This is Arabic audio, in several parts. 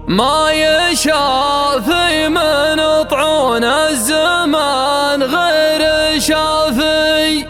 ما يشافي من طعون الزمان غير شافي.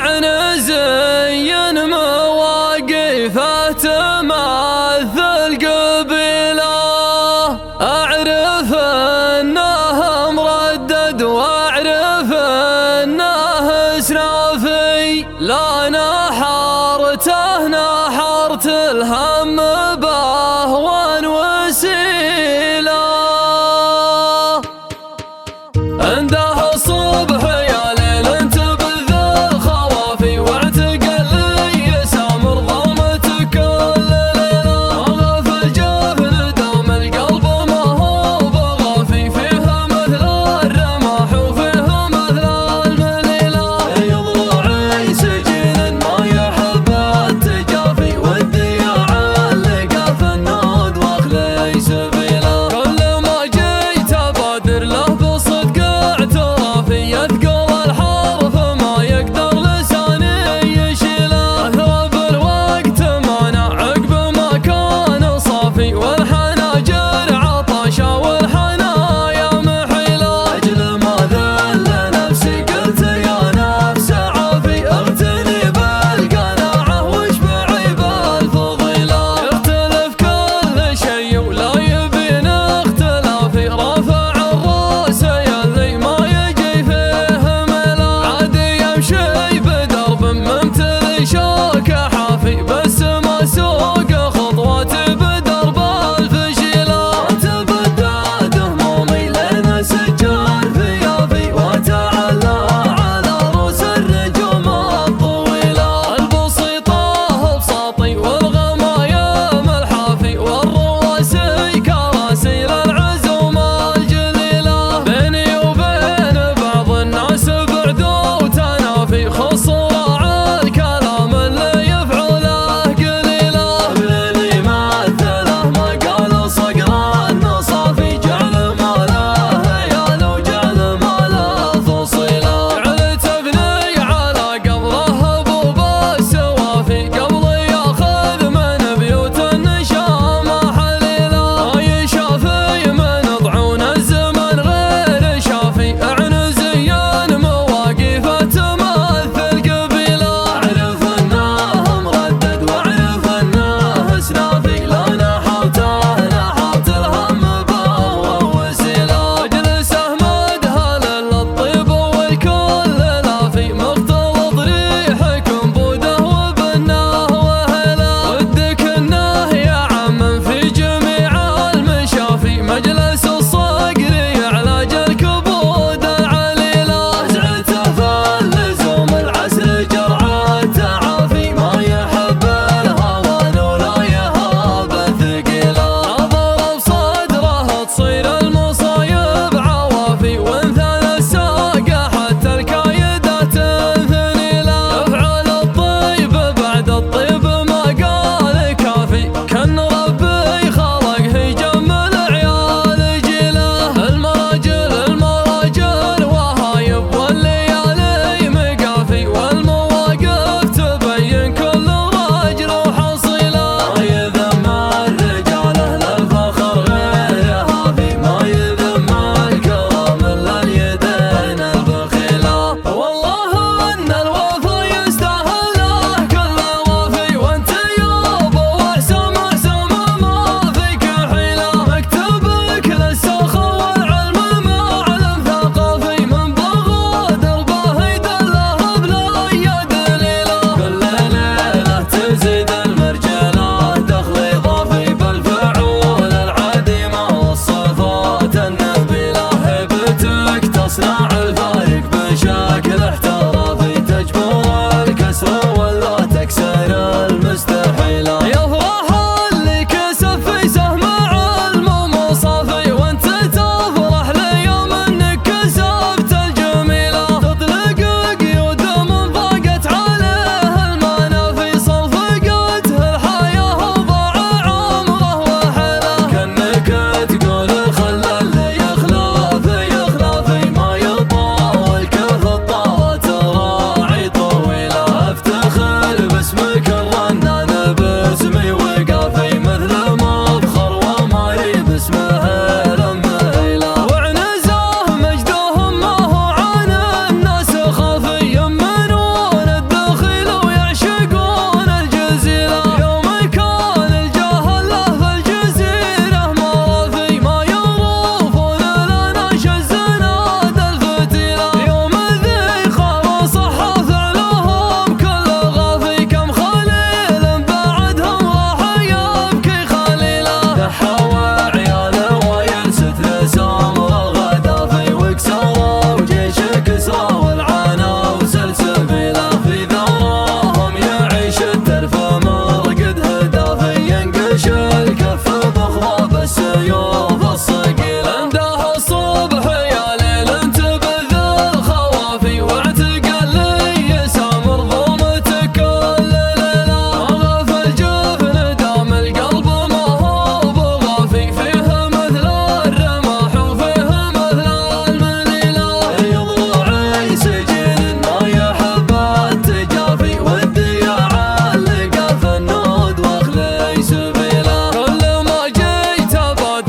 اعنزي مواقفه تمثل قبيله، اعرف انه مردد واعرف انه سنافي. لا نحرته نحرت الهم باهوان وسيله، عنده الصبح يا ليل انت بذ الخوافي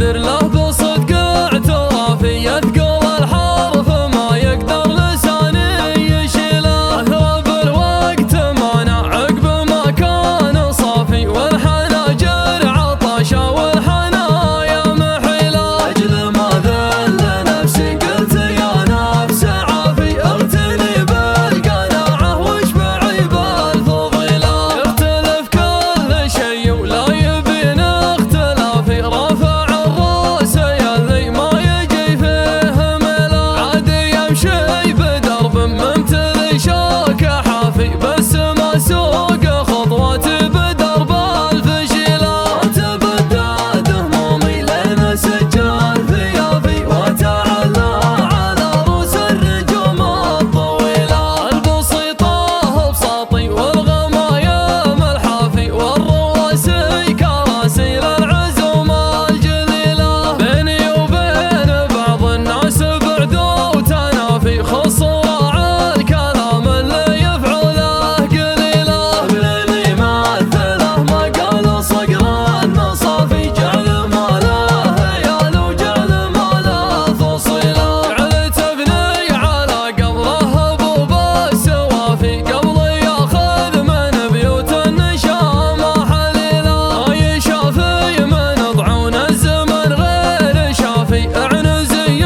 قادر له بصدق اعترافي يثقل الحرف ما يقدر لساني يشيله. أثرى بالوقت مانع عقب ما كان صافي والحناجر عطشة والحنايا محيله. أجل ما ذل نفسي قلت يا نفس عافي اغتني بالقناعة واشبعي بالفضيلة. يختلف كل شيء ولا يبين اختلافي رافع الراس يلي ما يجي فيه ملا. عادي يمشي بدرب ممتلي شوك حافي بس ما سوق خطواتي بدرب الفشيلة. تبدد همومي لين سجل ثيابي وتعلى على رؤوس النجوم الطويلة. البسيطة بساطي والغمايم الحافي والرواسي كراسي للعزوم الجليلة. بيني وبين بعض الناس بعد وتنافي خص راعي الكلام اللي يفعله قليله. بيني مثله ما قال صقر النصافي جعل ماله عيال وجعل ماله فصيلة. جعل تبني على قبره ابوب السوافي قبل ياخذ من بيوت النشامة حليلة. ما يشافي من ضعون الزمن غير شافي اعنزي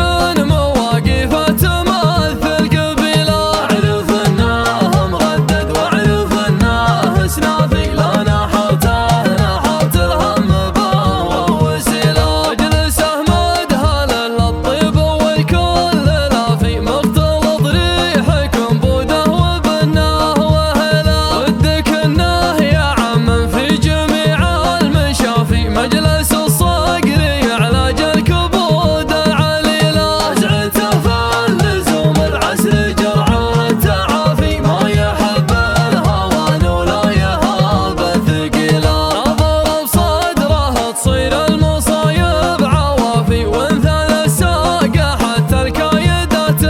مواقفه تمثل قبيله. اعرف انه مردد واعرف انه سنافي لا نحرته نحرت الهم به وسيله. اجلسه مدهل للطيب والكل لافي مختلط ريحكم بوده وبنه وهلا. ودك انه يا عم في جميع المشافي مجلس الصقر علاج الكبود العليله. زعته فاللزوم العسل جرعه التعافي ما يحب الهوان ولا يهاب الثقيله. نظر بصدره تصير المصايب عوافي وانثال الساقه حتى الكايدات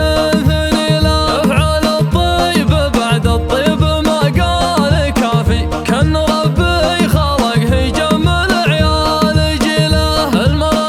ثنيله. افعل الطيب بعد الطيب ما قال كافي كان ربي خلق يجمل عيال جيله.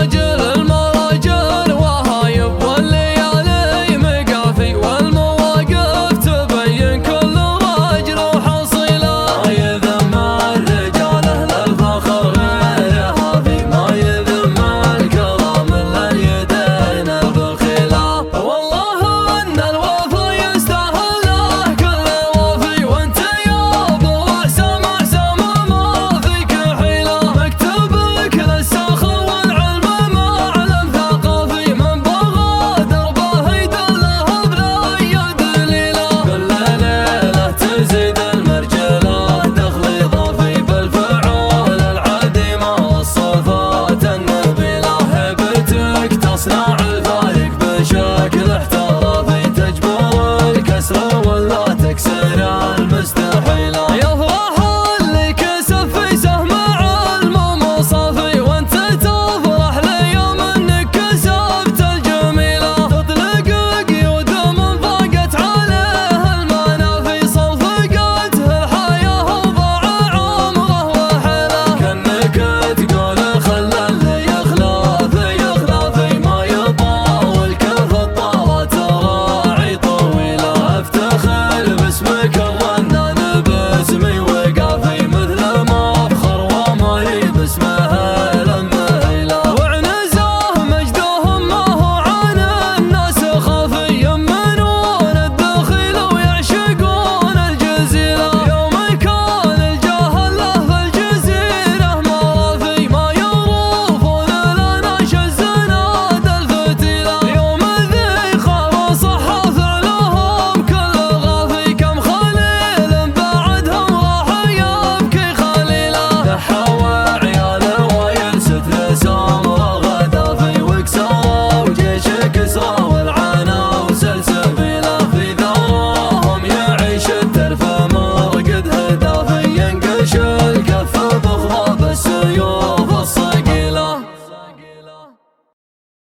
المراجل وهايب والليالي مقافي والمواقف تبين كل راجل وحصيله. ما يذم الرجال اهل الفخر غير هافي ما يذم الكرام لليدين البخيله. والله ان الوفا يستاهل له كل وفي وانت يا ابو احسن احسن ما فيك حيله. مكتبك للساخ والعلم معلم ثقافي من بغى دربه يدله بلا دليله. كل ليله تزيد المرجله دخل اضافي بالفعول العديمه والصفات النبيله. هبتك تصنع